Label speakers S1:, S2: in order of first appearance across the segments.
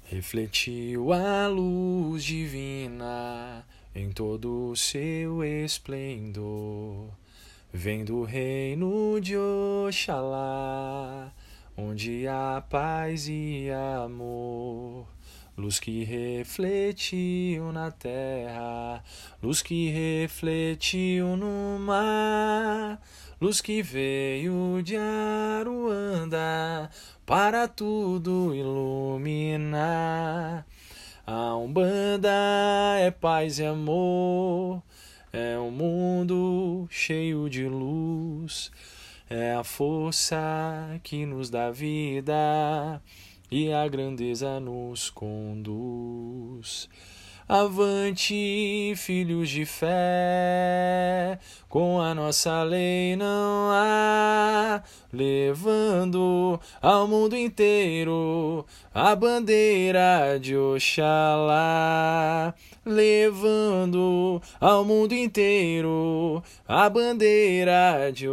S1: refletiu a luz divina em todo o seu esplendor. Vem do reino de Oxalá, onde há paz e amor. Luz que refletiu na terra, luz que refletiu no mar, luz que veio de Aruanda para tudo iluminar. A Umbanda é paz e amor, é um mundo cheio de luz, é a força que nos dá vida e a grandeza nos conduz. Avante, filhos de fé, com a nossa lei não há, levando ao mundo inteiro a bandeira de Oxalá. Levando ao mundo inteiro a bandeira de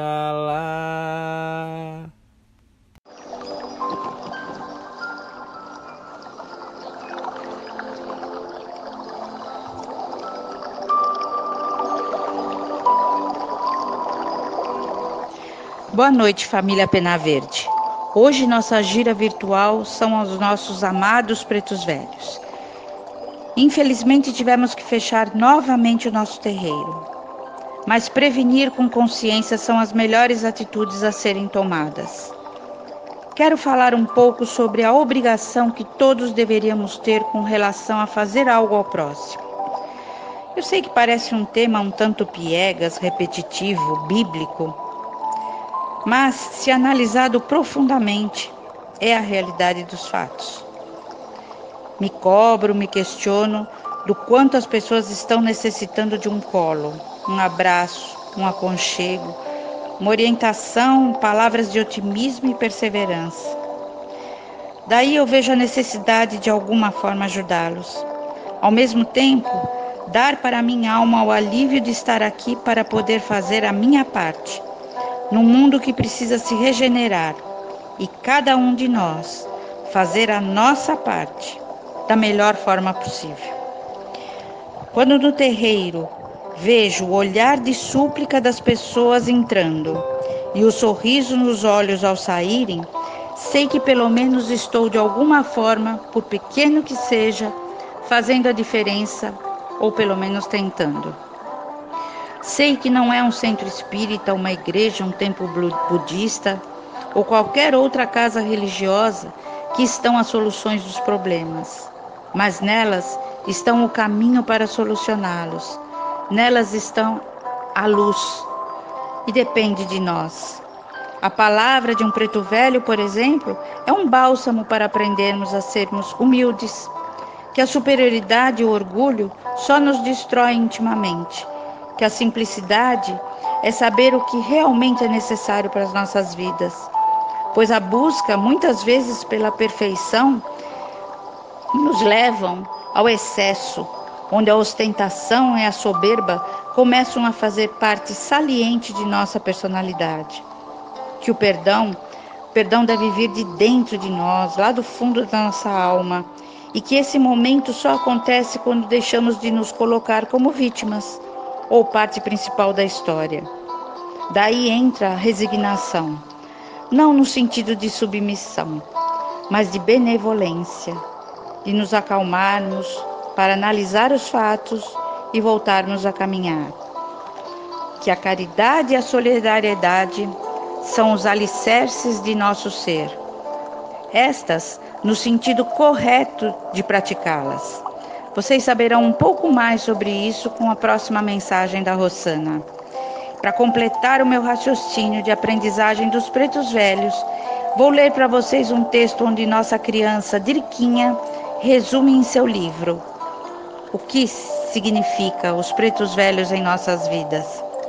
S1: Oxalá.
S2: Boa noite, família Pena Verde. Hoje nossa gira virtual são os nossos amados pretos velhos. Infelizmente tivemos que fechar novamente o nosso terreiro, mas prevenir com consciência são as melhores atitudes a serem tomadas. Quero falar um pouco sobre a obrigação que todos deveríamos ter com relação a fazer algo ao próximo. Eu sei que parece um tema um tanto piegas, repetitivo, bíblico, mas, se analisado profundamente, é a realidade dos fatos. Me cobro, me questiono do quanto as pessoas estão necessitando de um colo, um abraço, um aconchego, uma orientação, palavras de otimismo e perseverança. Daí eu vejo a necessidade de alguma forma ajudá-los. Ao mesmo tempo, dar para a minha alma o alívio de estar aqui para poder fazer a minha parte, num mundo que precisa se regenerar, e cada um de nós fazer a nossa parte da melhor forma possível. Quando no terreiro vejo o olhar de súplica das pessoas entrando e o sorriso nos olhos ao saírem, sei que pelo menos estou de alguma forma, por pequeno que seja, fazendo a diferença, ou pelo menos tentando. Sei que não é um centro espírita, uma igreja, um templo budista ou qualquer outra casa religiosa que estão as soluções dos problemas, mas nelas estão o caminho para solucioná-los. Nelas estão a luz e depende de nós. A palavra de um preto velho, por exemplo, é um bálsamo para aprendermos a sermos humildes, que a superioridade e o orgulho só nos destroem intimamente, que a simplicidade é saber o que realmente é necessário para as nossas vidas, pois a busca, muitas vezes pela perfeição, nos levam ao excesso, onde a ostentação e a soberba começam a fazer parte saliente de nossa personalidade. Que o perdão deve vir de dentro de nós, lá do fundo da nossa alma, e que esse momento só acontece quando deixamos de nos colocar como vítimas ou parte principal da história. Daí entra a resignação, não no sentido de submissão, mas de benevolência, de nos acalmarmos para analisar os fatos e voltarmos a caminhar. Que a caridade e a solidariedade são os alicerces de nosso ser. Estas no sentido correto de praticá-las. Vocês saberão um pouco mais sobre isso com a próxima mensagem da Rosana. Para completar o meu raciocínio de aprendizagem dos pretos velhos, vou ler para vocês um texto onde nossa criança Driquinha resume em seu livro o que significa os pretos velhos em nossas vidas.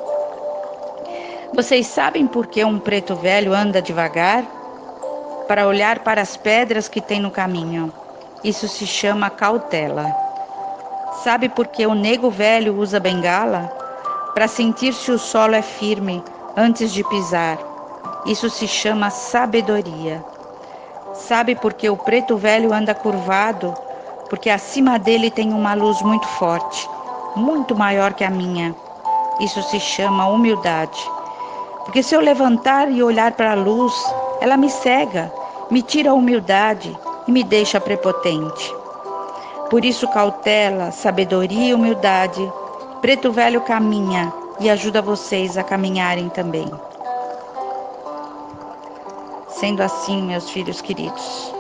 S2: Vocês sabem por que um preto velho anda devagar? Para olhar para as pedras que tem no caminho. Isso se chama cautela. Sabe por que o nego velho usa bengala? Para sentir se o solo é firme antes de pisar. Isso se chama sabedoria. Sabe por que o preto velho anda curvado? Porque acima dele tem uma luz muito forte, muito maior que a minha. Isso se chama humildade. Porque se eu levantar e olhar para a luz, ela me cega, me tira a humildade e me deixa prepotente. Por isso, cautela, sabedoria e humildade, preto velho caminha e ajuda vocês a caminharem também. Sendo assim, meus filhos queridos,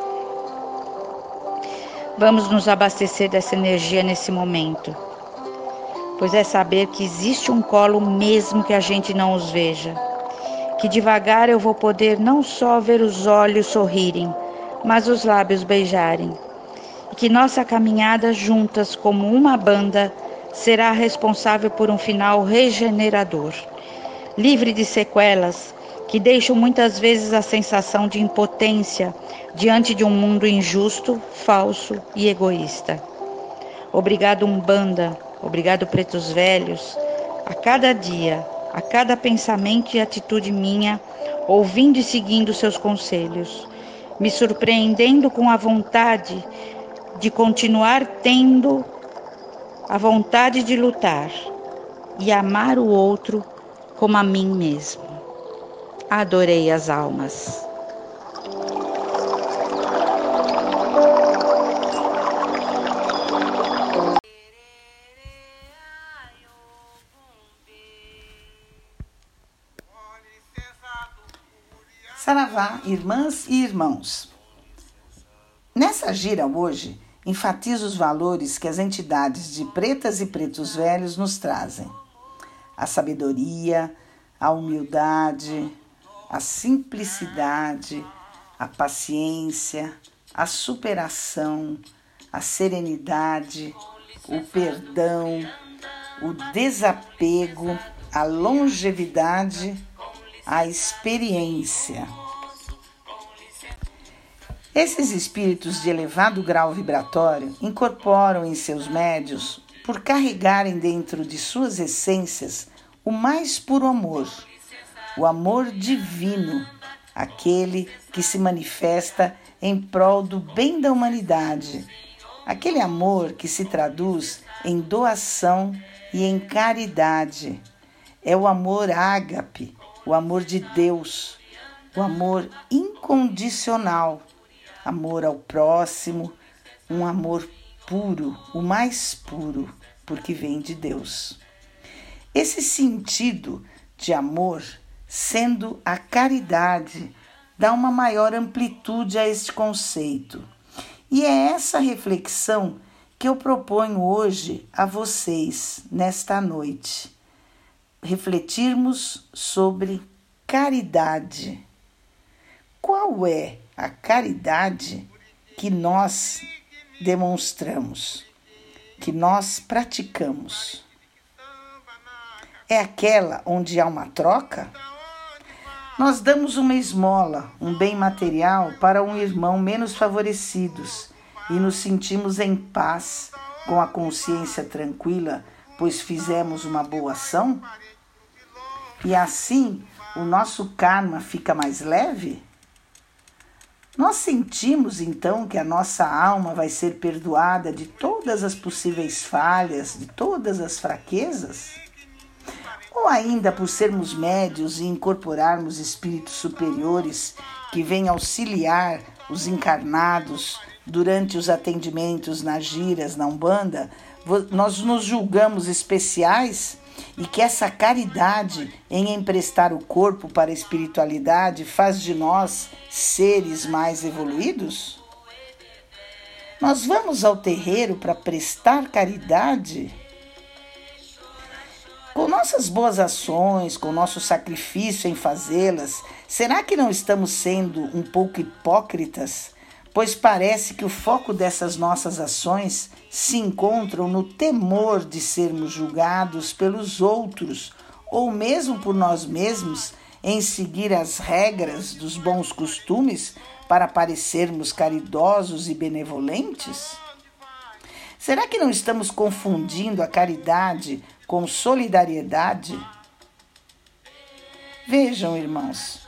S2: vamos nos abastecer dessa energia nesse momento, pois é saber que existe um colo mesmo que a gente não os veja, que devagar eu vou poder não só ver os olhos sorrirem, mas os lábios beijarem, e que nossa caminhada juntas como uma banda será responsável por um final regenerador, livre de sequelas que deixam muitas vezes a sensação de impotência diante de um mundo injusto, falso e egoísta. Obrigado, Umbanda, obrigado, pretos velhos, a cada dia, a cada pensamento e atitude minha, ouvindo e seguindo seus conselhos, me surpreendendo com a vontade de continuar tendo a vontade de lutar e amar o outro como a mim mesmo. Adorei as almas.
S3: Saravá, irmãs e irmãos. Nessa gira hoje, enfatizo os valores que as entidades de pretas e pretos velhos nos trazem. A sabedoria, a humildade, a simplicidade, a paciência, a superação, a serenidade, o perdão, o desapego, a longevidade, a experiência. Esses espíritos de elevado grau vibratório incorporam em seus médios, por carregarem dentro de suas essências o mais puro amor, o amor divino, aquele que se manifesta em prol do bem da humanidade, aquele amor que se traduz em doação e em caridade. É o amor ágape, o amor de Deus, o amor incondicional, amor ao próximo, um amor puro, o mais puro, porque vem de Deus. Esse sentido de amor, sendo a caridade, dá uma maior amplitude a este conceito. E é essa reflexão que eu proponho hoje a vocês, nesta noite. Refletirmos sobre caridade. Qual é a caridade que nós demonstramos, que nós praticamos? É aquela onde há uma troca? Nós damos uma esmola, um bem material para um irmão menos favorecidos e nos sentimos em paz, com a consciência tranquila, pois fizemos uma boa ação? E assim o nosso karma fica mais leve? Nós sentimos então que a nossa alma vai ser perdoada de todas as possíveis falhas, de todas as fraquezas? Ou ainda por sermos médios e incorporarmos espíritos superiores que vêm auxiliar os encarnados durante os atendimentos nas giras, na Umbanda, nós nos julgamos especiais e que essa caridade em emprestar o corpo para a espiritualidade faz de nós seres mais evoluídos? Nós vamos ao terreiro para prestar caridade? Com nossas boas ações, com nosso sacrifício em fazê-las, será que não estamos sendo um pouco hipócritas? Pois parece que o foco dessas nossas ações se encontram no temor de sermos julgados pelos outros, ou mesmo por nós mesmos, em seguir as regras dos bons costumes para parecermos caridosos e benevolentes? Será que não estamos confundindo a caridade com solidariedade? Vejam, irmãos,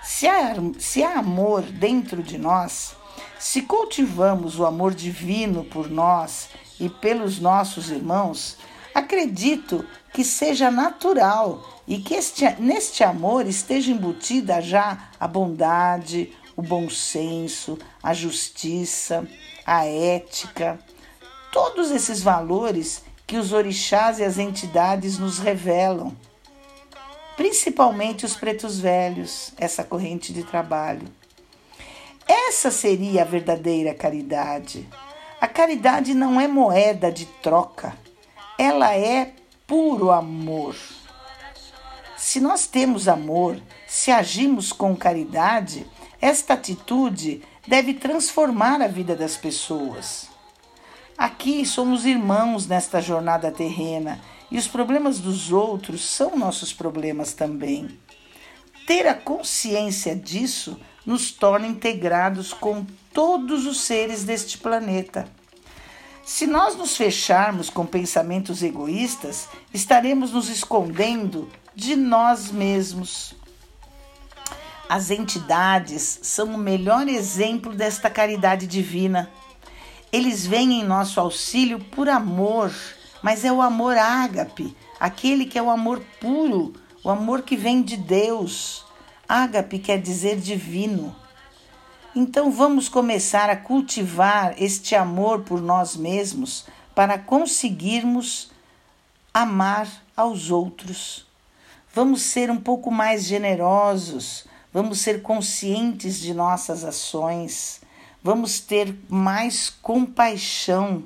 S3: Se há amor dentro de nós, se cultivamos o amor divino por nós e pelos nossos irmãos, acredito que seja natural e que neste amor esteja embutida já a bondade, o bom senso, a justiça, a ética, todos esses valores que os orixás e as entidades nos revelam, principalmente os pretos velhos, essa corrente de trabalho. Essa seria a verdadeira caridade. A caridade não é moeda de troca, ela é puro amor. Se nós temos amor, se agimos com caridade, esta atitude deve transformar a vida das pessoas. Aqui somos irmãos nesta jornada terrena e os problemas dos outros são nossos problemas também. Ter a consciência disso nos torna integrados com todos os seres deste planeta. Se nós nos fecharmos com pensamentos egoístas, estaremos nos escondendo de nós mesmos. As entidades são o melhor exemplo desta caridade divina. Eles vêm em nosso auxílio por amor, mas é o amor ágape, aquele que é o amor puro, o amor que vem de Deus. Ágape quer dizer divino. Então vamos começar a cultivar este amor por nós mesmos para conseguirmos amar aos outros. Vamos ser um pouco mais generosos, vamos ser conscientes de nossas ações, vamos ter mais compaixão.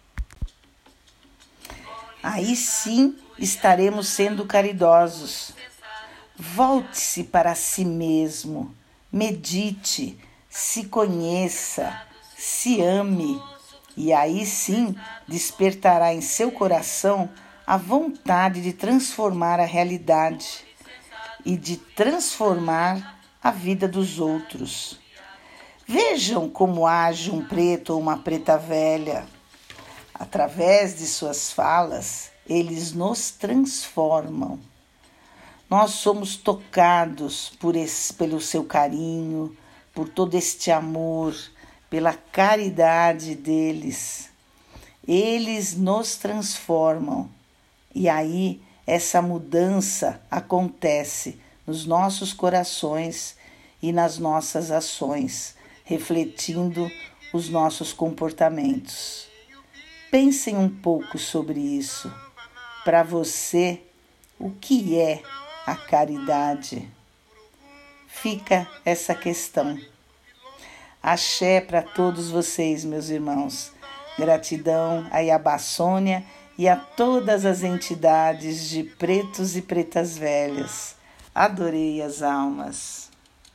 S3: Aí sim estaremos sendo caridosos. Volte-se para si mesmo, medite, se conheça, se ame, e aí sim despertará em seu coração a vontade de transformar a realidade e de transformar a vida dos outros. Vejam como age um preto ou uma preta velha. Através de suas falas, eles nos transformam. Nós somos tocados pelo seu carinho, por todo este amor, pela caridade deles. Eles nos transformam. E aí essa mudança acontece nos nossos corações e nas nossas ações, refletindo os nossos comportamentos. Pensem um pouco sobre isso. Para você, o que é a caridade? Fica essa questão. Axé para todos vocês, meus irmãos. Gratidão a Iabá Sônia e a todas as entidades de pretos e pretas velhas. Adorei as almas.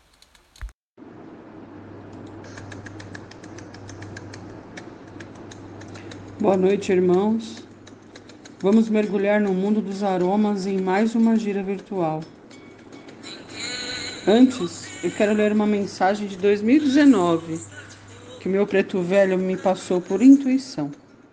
S4: Boa noite, irmãos. Vamos mergulhar no mundo dos aromas em mais uma gira virtual. Antes, eu quero ler uma mensagem de 2019 que meu preto velho me passou por intuição.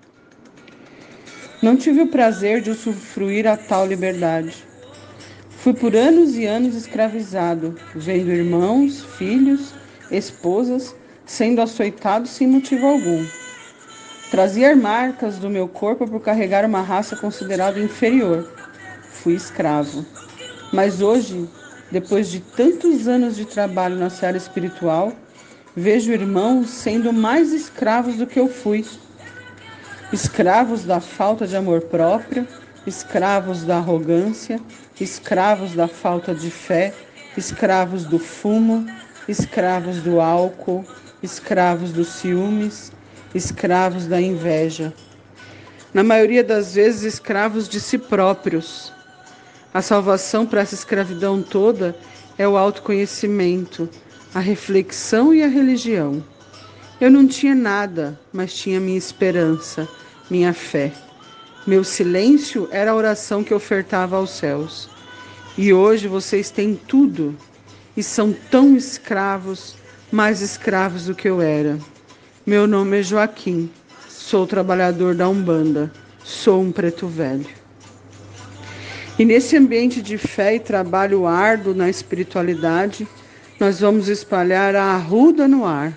S4: Não tive o prazer de usufruir a tal liberdade. Fui por anos e anos escravizado, vendo irmãos, filhos, esposas sendo açoitados sem motivo algum. Trazia marcas do meu corpo por carregar uma raça considerada inferior. Fui escravo. Mas hoje, depois de tantos anos de trabalho na seara espiritual, vejo irmãos sendo mais escravos do que eu fui. Escravos da falta de amor próprio, escravos da arrogância, escravos da falta de fé, escravos do fumo, escravos do álcool, escravos dos ciúmes, escravos da inveja. Na maioria das vezes, escravos de si próprios. A salvação para essa escravidão toda é o autoconhecimento, a reflexão e a religião. Eu não tinha nada, mas tinha minha esperança, minha fé. Meu silêncio era a oração que ofertava aos céus. E hoje vocês têm tudo e são tão escravos, mais escravos do que eu era. Meu nome é Joaquim, sou trabalhador da Umbanda, sou um preto velho. E nesse ambiente de fé e trabalho árduo na espiritualidade, nós vamos espalhar a arruda no ar,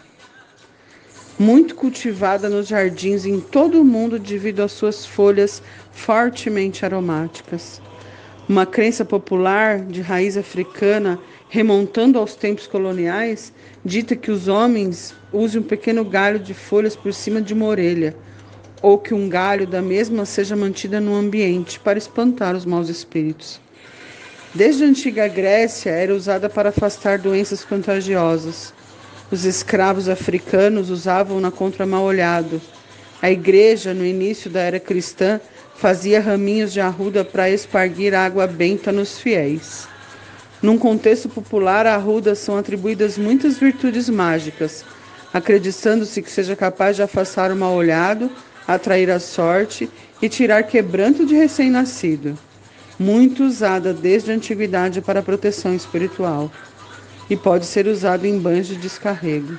S4: muito cultivada nos jardins em todo o mundo devido às suas folhas fortemente aromáticas. Uma crença popular de raiz africana, remontando aos tempos coloniais, dita que os homens usem um pequeno galho de folhas por cima de uma orelha, ou que um galho da mesma seja mantida no ambiente para espantar os maus espíritos. Desde a antiga Grécia era usada para afastar doenças contagiosas. Os escravos africanos usavam-na contra mal-olhado. A igreja, no início da era cristã, fazia raminhos de arruda para espargir água benta nos fiéis. Num contexto popular, a arruda são atribuídas muitas virtudes mágicas, acreditando-se que seja capaz de afastar o mal-olhado, atrair a sorte e tirar quebranto de recém-nascido. Muito usada desde a antiguidade para proteção espiritual, e pode ser usado em banhos de descarrego.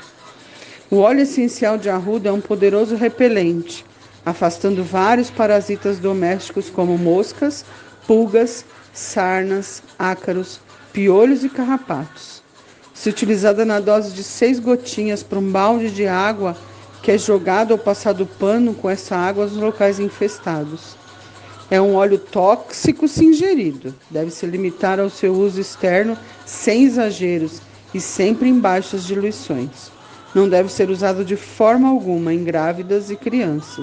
S4: O óleo essencial de arruda é um poderoso repelente, afastando vários parasitas domésticos como moscas, pulgas, sarnas, ácaros, piolhos e carrapatos. Se utilizada na dose de 6 gotinhas para um balde de água, que é jogado ou passado pano com essa água nos locais infestados. É um óleo tóxico se ingerido. Deve-se limitar ao seu uso externo sem exageros e sempre em baixas diluições. Não deve ser usado de forma alguma em grávidas e crianças.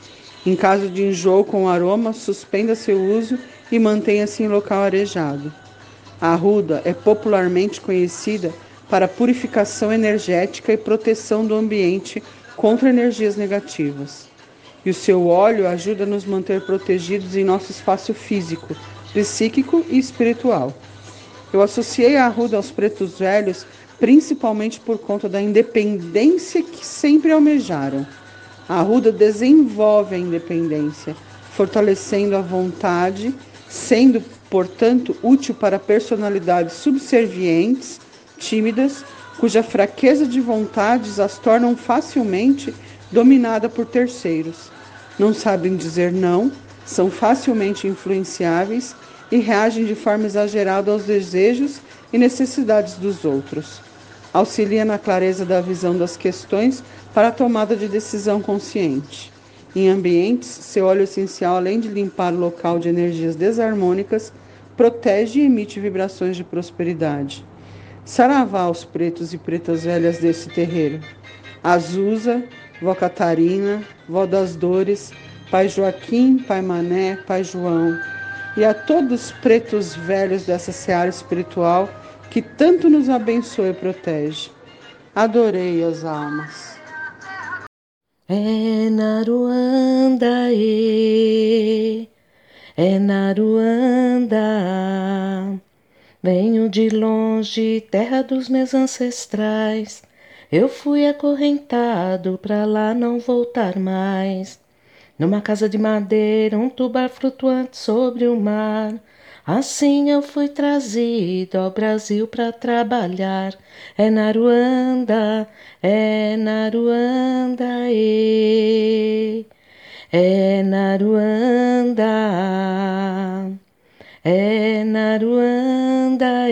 S4: Em caso de enjoo com aroma, suspenda seu uso e mantenha-se em local arejado. A arruda é popularmente conhecida para purificação energética e proteção do ambiente contra energias negativas. E o seu óleo ajuda a nos manter protegidos em nosso espaço físico, psíquico e espiritual. Eu associei a arruda aos pretos velhos principalmente por conta da independência que sempre almejaram. A arruda desenvolve a independência, fortalecendo a vontade, sendo, portanto, útil para personalidades subservientes, tímidas, cuja fraqueza de vontades as tornam facilmente dominada por terceiros. Não sabem dizer não, são facilmente influenciáveis e reagem de forma exagerada aos desejos e necessidades dos outros. Auxilia na clareza da visão das questões para a tomada de decisão consciente. Em ambientes, seu óleo essencial, além de limpar o local de energias desarmônicas, protege e emite vibrações de prosperidade. Saravá aos pretos e pretas velhas desse terreiro. Azusa, Vó Catarina, Vó das Dores, Pai Joaquim, Pai Mané, Pai João, e a todos os pretos velhos dessa seara espiritual que tanto nos abençoa e protege. Adorei as almas.
S5: É Naruanda, é Naruanda. Venho de longe, terra dos meus ancestrais. Eu fui acorrentado, pra lá não voltar mais. Numa casa de madeira, um tubar flutuante sobre o mar. Assim eu fui trazido ao Brasil pra trabalhar. É Naruanda, é Naruanda, é Naruanda,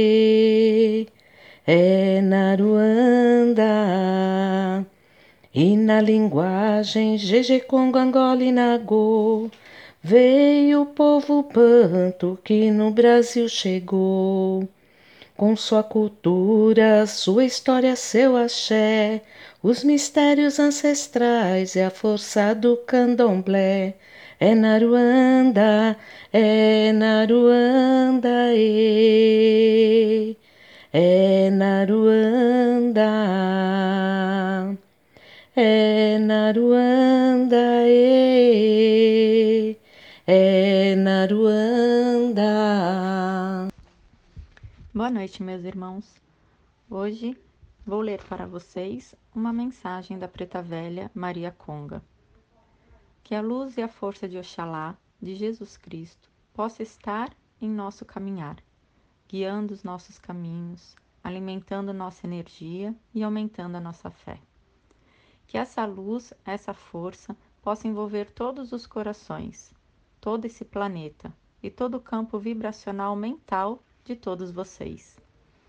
S5: é Naruanda. E na linguagem Jeje, Congo, Angola e Nagô, veio o povo banto que no Brasil chegou. Com sua cultura, sua história, seu axé, os mistérios ancestrais e a força do candomblé. É Naruanda, é Naruanda, é Naruanda. É Naruanda, é Naruanda.
S6: Boa noite, meus irmãos. Hoje vou ler para vocês uma mensagem da Preta Velha Maria Conga. Que a luz e a força de Oxalá, de Jesus Cristo, possa estar em nosso caminhar, guiando os nossos caminhos, alimentando nossa energia e aumentando a nossa fé. Que essa luz, essa força, possa envolver todos os corações, todo esse planeta e todo o campo vibracional mental de todos vocês.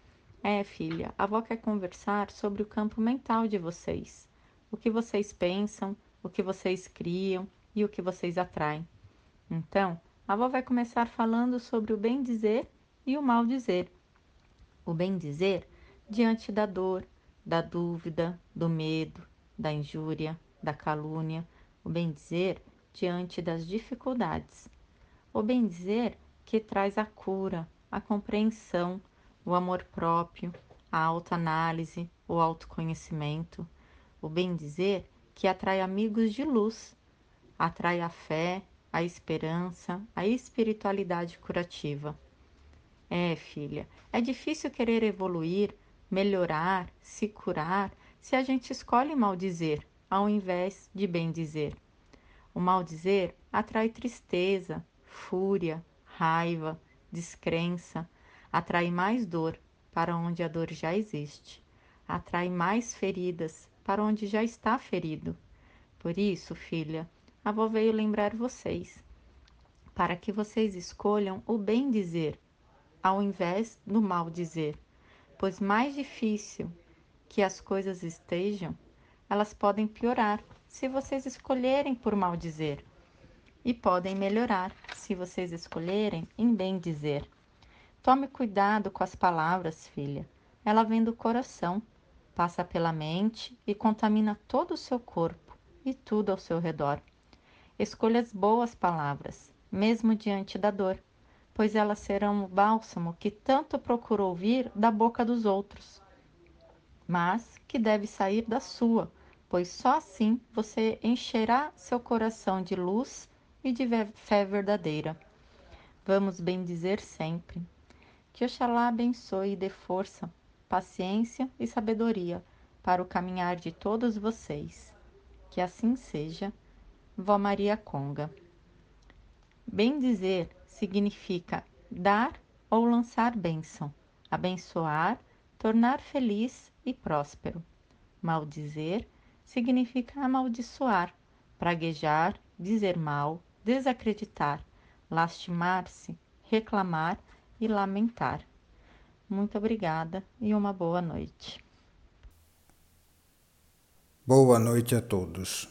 S6: Filha, a avó quer conversar sobre o campo mental de vocês. O que vocês pensam, o que vocês criam e o que vocês atraem. Então, a avó vai começar falando sobre o bem dizer e o mal dizer. O bem dizer diante da dor, da dúvida, do medo, da injúria, da calúnia. O bem dizer diante das dificuldades. O bem dizer que traz a cura, a compreensão, o amor próprio, a autoanálise, o autoconhecimento. O bem dizer que atrai amigos de luz, atrai a fé, a esperança, a espiritualidade curativa. Filha, é difícil querer evoluir, melhorar, se curar, se a gente escolhe maldizer, ao invés de bem dizer. O maldizer atrai tristeza, fúria, raiva, descrença, atrai mais dor para onde a dor já existe, atrai mais feridas para onde já está ferido. Por isso, filha, a avó veio lembrar vocês, para que vocês escolham o bem dizer, ao invés do mal dizer, pois mais difícil que as coisas estejam, elas podem piorar se vocês escolherem por mal dizer, e podem melhorar se vocês escolherem em bem dizer. Tome cuidado com as palavras, filha. Ela vem do coração, passa pela mente e contamina todo o seu corpo e tudo ao seu redor. Escolha as boas palavras, mesmo diante da dor, pois elas serão o bálsamo que tanto procura ouvir da boca dos outros, mas que deve sair da sua, pois só assim você encherá seu coração de luz e de fé verdadeira. Vamos bendizer sempre. Que Oxalá abençoe e dê força, paciência e sabedoria para o caminhar de todos vocês. Que assim seja. Vó Maria Conga. Bendizer significa dar ou lançar bênção, abençoar, tornar feliz e próspero. Maldizer significa amaldiçoar, praguejar, dizer mal, desacreditar, lastimar-se, reclamar e lamentar. Muito obrigada e uma boa noite.
S7: Boa noite a todos.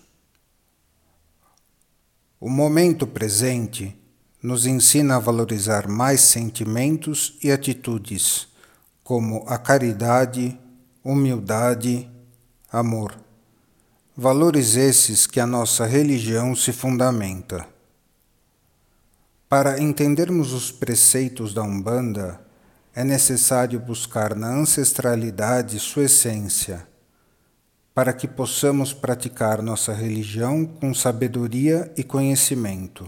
S7: O momento presente nos ensina a valorizar mais sentimentos e atitudes, como a caridade, humildade, amor. Valores esses que a nossa religião se fundamenta. Para entendermos os preceitos da Umbanda, é necessário buscar na ancestralidade sua essência, para que possamos praticar nossa religião com sabedoria e conhecimento.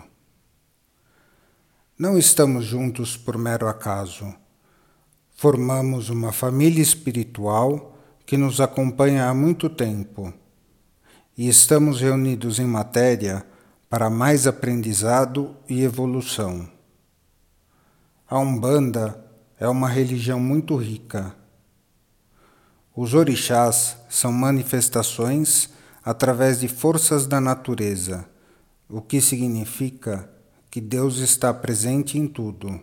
S7: Não estamos juntos por mero acaso. Formamos uma família espiritual que nos acompanha há muito tempo e estamos reunidos em matéria para mais aprendizado e evolução. A Umbanda é uma religião muito rica. Os orixás são manifestações através de forças da natureza, o que significa que Deus está presente em tudo.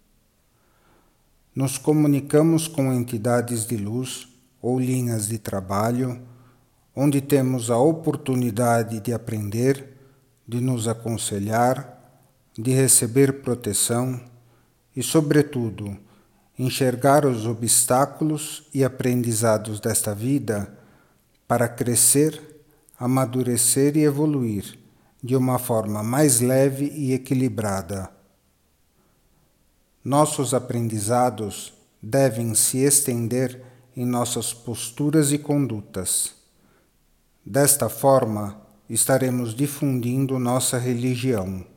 S7: Nos comunicamos com entidades de luz ou linhas de trabalho, onde temos a oportunidade de aprender, de nos aconselhar, de receber proteção e, sobretudo, enxergar os obstáculos e aprendizados desta vida para crescer, amadurecer e evoluir de uma forma mais leve e equilibrada. Nossos aprendizados devem se estender em nossas posturas e condutas. Desta forma, estaremos difundindo nossa religião.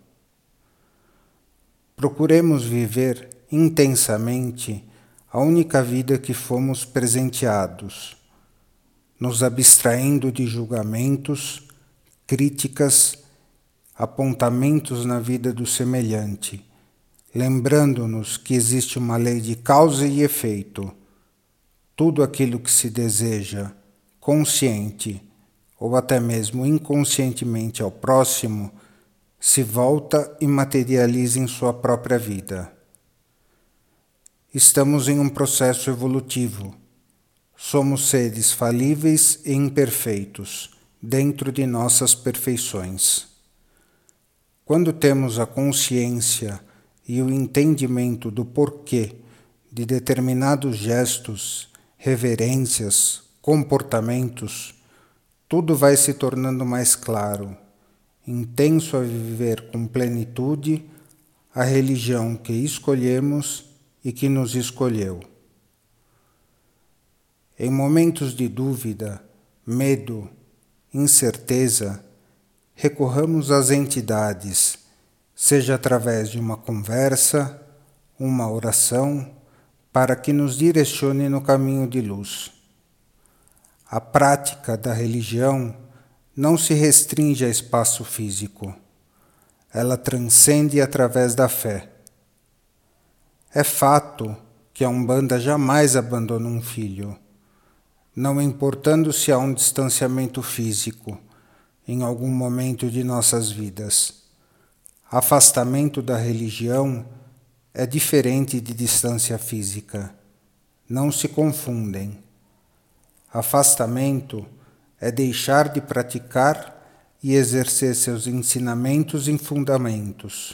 S7: Procuremos viver intensamente a única vida que fomos presenteados, nos abstraindo de julgamentos, críticas, apontamentos na vida do semelhante, lembrando-nos que existe uma lei de causa e efeito. Tudo aquilo que se deseja, consciente ou até mesmo inconscientemente ao próximo, se volta e materializa em sua própria vida. Estamos em um processo evolutivo. Somos seres falíveis e imperfeitos, dentro de nossas perfeições. Quando temos a consciência e o entendimento do porquê de determinados gestos, reverências, comportamentos, tudo vai se tornando mais claro, intenso a viver com plenitude a religião que escolhemos e que nos escolheu. Em momentos de dúvida, medo, incerteza, recorramos às entidades, seja através de uma conversa, uma oração, para que nos direcione no caminho de luz. A prática da religião não se restringe a espaço físico. Ela transcende através da fé. É fato que a Umbanda jamais abandona um filho, não importando se há um distanciamento físico em algum momento de nossas vidas. Afastamento da religião é diferente de distância física. Não se confundem. Afastamento é deixar de praticar e exercer seus ensinamentos e fundamentos.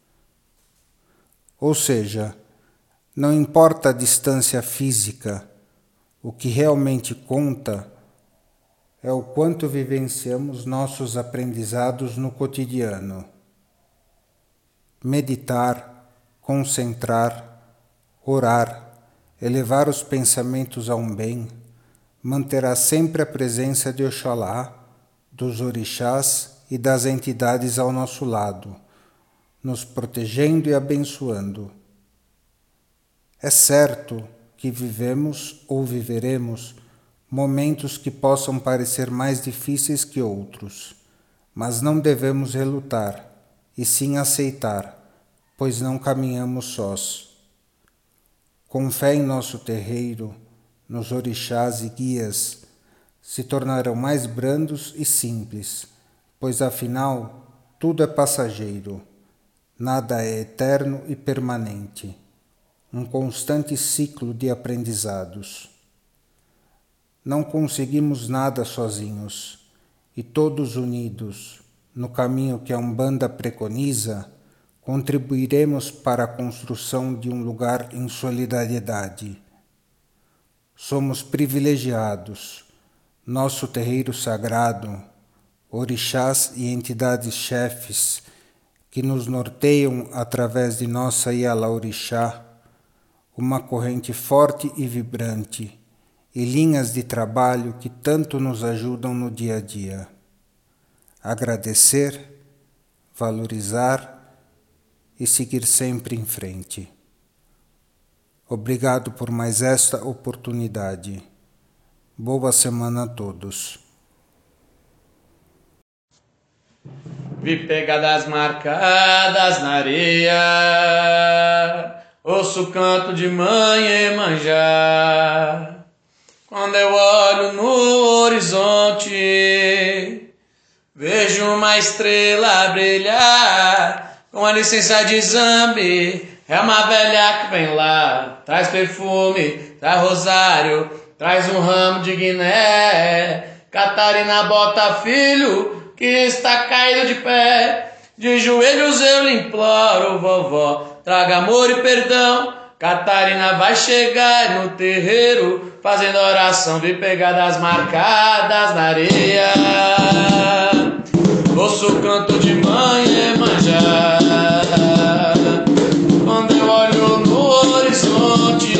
S7: Ou seja, não importa a distância física, o que realmente conta é o quanto vivenciamos nossos aprendizados no cotidiano. Meditar, concentrar, orar, elevar os pensamentos a um bem, manterá sempre a presença de Oxalá, dos orixás e das entidades ao nosso lado, nos protegendo e abençoando. É certo que vivemos ou viveremos momentos que possam parecer mais difíceis que outros, mas não devemos relutar, e sim aceitar, pois não caminhamos sós. Com fé em nosso terreiro, nos orixás e guias, se tornarão mais brandos e simples, pois afinal tudo é passageiro, nada é eterno e permanente, um constante ciclo de aprendizados. Não conseguimos nada sozinhos, e todos unidos, no caminho que a Umbanda preconiza, contribuiremos para a construção de um lugar em solidariedade. Somos privilegiados. Nosso terreiro sagrado, orixás e entidades chefes que nos norteiam através de nossa Iala Orixá, uma corrente forte e vibrante, e linhas de trabalho que tanto nos ajudam no dia a dia. Agradecer, valorizar e seguir sempre em frente. Obrigado por mais esta oportunidade. Boa semana a todos.
S1: Vi pegadas marcadas na areia, ouço o canto de mãe Iemanjá. Quando eu olho no horizonte, vejo uma estrela brilhar, com a licença de Zambi, é uma velha que vem lá, traz perfume, traz rosário, traz um ramo de Guiné. Catarina bota filho, que está caído de pé, de joelhos eu lhe imploro, vovó, traga amor e perdão. Catarina vai chegar no terreiro, fazendo oração, vi pegadas marcadas na areia. Ouço o canto de mãe Iemanjá. Quando eu olho no horizonte,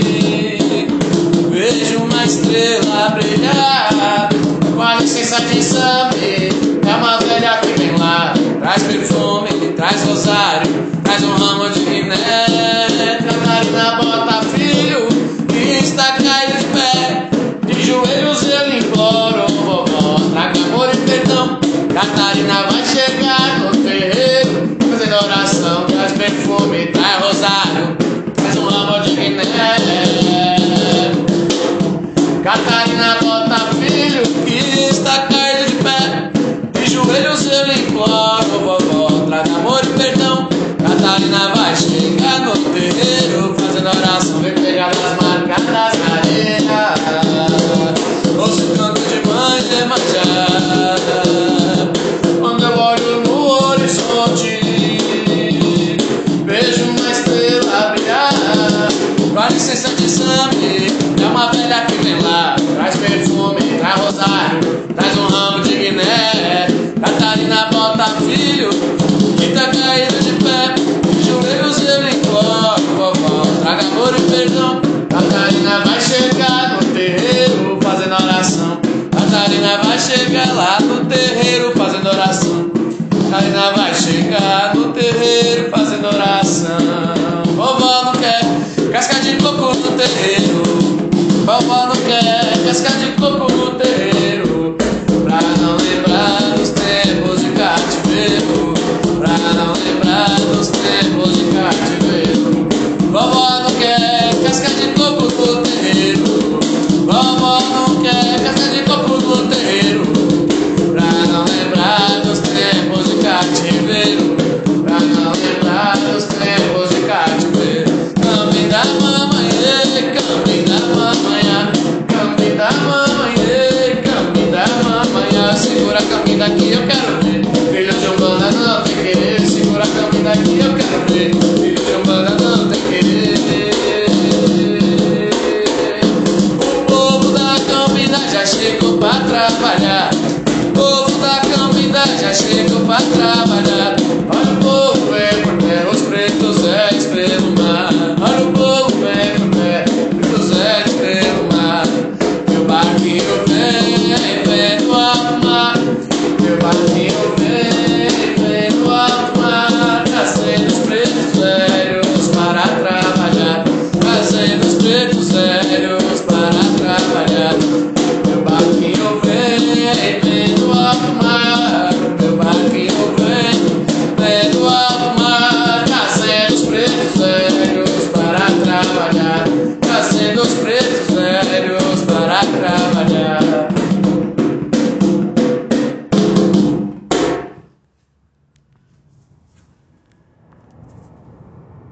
S1: vejo uma estrela brilhar, com a licença de Zambi, é uma velha que vem lá, traz perfume, traz rosário, traz um ramo de Guiné. Catarina bota filho, que está caído de pé, de joelhos eu lhe imploro, vovó, traga amor e perdão. Catarina vai chegar no terreiro, fazendo oração, traz perfume, traz rosário, traz um ramo de Guiné. Catarina bota filho, que está caído de pé, de joelhos eu lhe imploro, vovó, traga amor e perdão. Catarina vai chegar no traz rosário, traz um ramo de guiné. Catarina bota filho, que tá caído de pé, joelhos ele encobre, vovó, traga amor e perdão. Catarina vai chegar no terreiro fazendo oração. Catarina vai chegar lá no terreiro fazendo oração. Catarina vai chegar no terreiro fazendo oração. Vovó não quer casca de coco no terreiro. Vovó não quer casca de coco no terreiro, pra não lembrar dos tempos de cativeiro, pra não lembrar dos tempos de cativeiro. Vovó não quer casca de coco no terreiro. Vovó não quer casca de coco no terreiro, pra não lembrar dos tempos de cativeiro, pra não lembrar dos tempos de cativeiro. Caminho da mamãe, caminho da mamãe, caminho da mamãe, caminho da mamãe. Segura a caminho daqui, eu quero ver. Filho de Umbanda não tem querer. Segura a caminho daqui, eu quero ver. Filho de Umbanda não tem querer. O povo da Campina já chegou pra trabalhar. O povo da Campina já chegou pra trabalhar.